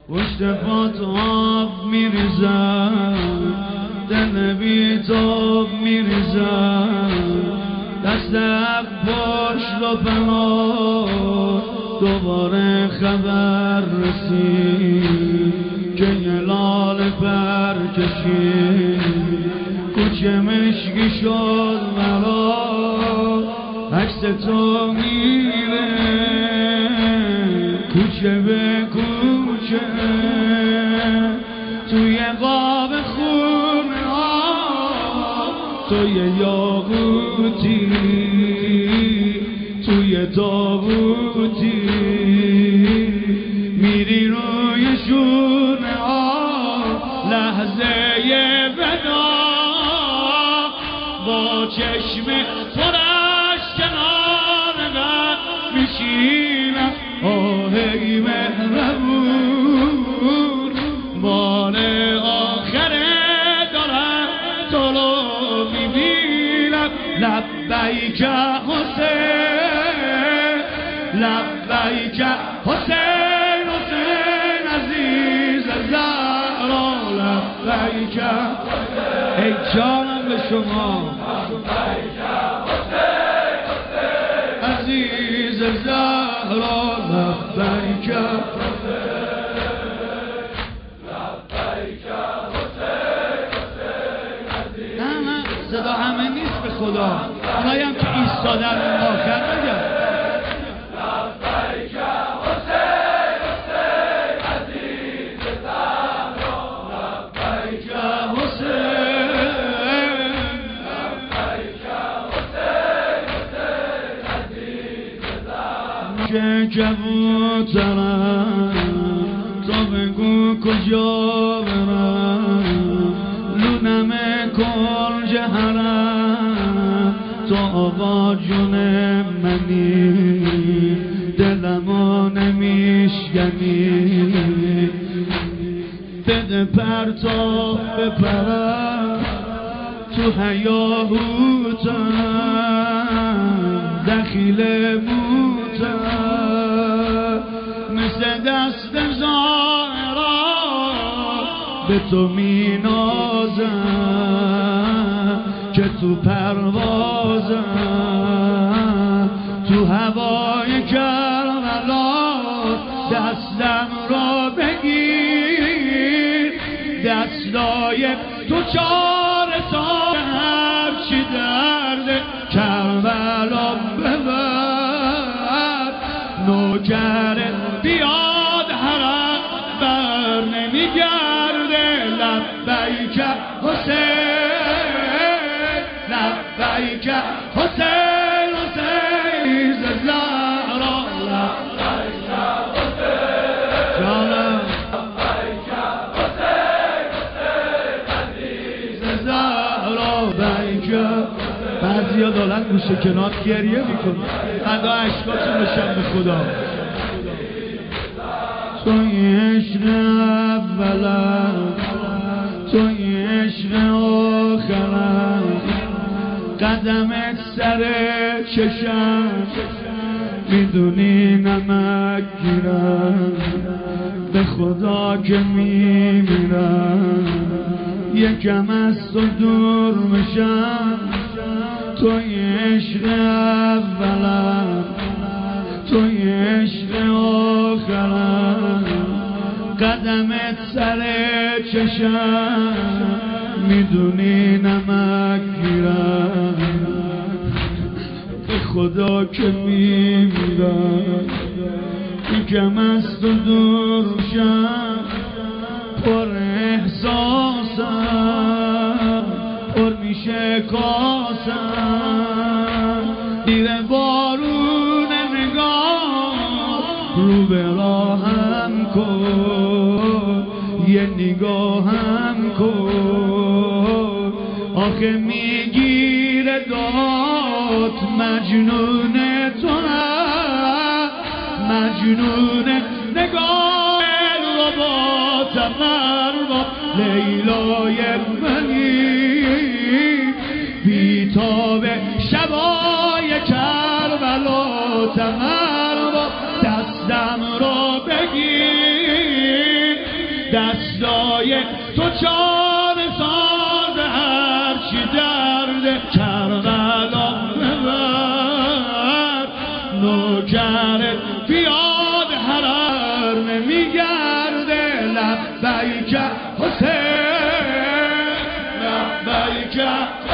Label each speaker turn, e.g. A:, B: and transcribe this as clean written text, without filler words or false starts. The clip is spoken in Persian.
A: پشت پات آب میریزم، دل بیتاب میریزم، دست حق باش رو پناه. دوباره خبر رسید که یه لاله پر کشید، کوچه مشکی شد مرا، عکس تو میره کوچه به کوچه، توی قاب خونه ها توی یاقوتی، توی تابوتی، میری روی شونه ها لحظه ودا، با چشم پرش کنار من میشینم. آهی مهربون بار آخره دارم تو رو میبینم. لبیک حسین، لبیک حسین، حسین عزیز زهرا، لبیک ای جانم به شما عزیز زهرا، لبیک نه صدا همه نیست به خدا، اونایی هم که ایستادن اون آخر بگم لبیک حسین، حسین عزیز زهرا، لبیک حسین، لبیک حسین، حسین عزیز زهرا. که کبوترم تو بگو کجا برم، لونم کن جهرم تو آقا جون منی، دلمو نمیشکنی، بده پر تا بپرم تو هیاهوتم، دخیل موتم، مثل دست زهرا به تو می نازم که تو پروازم، تو هوای کربلا دستم را بگیر، دستای تو چاره تا هرچی درد کربلا ببر، نوکرت بیاد حرم بر نمیگرده. لبیک حسین، لبیک حسین، حسین زهرا، لبیک حسین جانم، لبیک حسین، حسین عزیز زهرا، لبیک. بعضیا دارن گوشه کنار گریه میکنن، خنده اشکاتون بشن به خدا. توی عشق اولم، توی عشق آخرم، قدمت سر چشم، میدونی نمک گیرم، به خدا که میمیرم، یکم از تو دور میشم. توی عشق اولم، توی عشق آخرم، قدمت سر چشم، میدونی نمک گیرم، به خدا که میمیرم، یکم از تو دور شم. پر احساسم، پر میشه کاسم، دیره بارون نگاه رو به راهم کن، یه نگاهم کن. آخه میگیره داد مجنون تو هم، مجنون نگاه رو با تمربا، لیلای منی بیتاب شبای کربلا، تمربا دستم رو بگیر، دستای تو جان ساز هرچی درده کربلا ببر نوکرت بیاد حرر نمیگرده لبیک حسین لبیک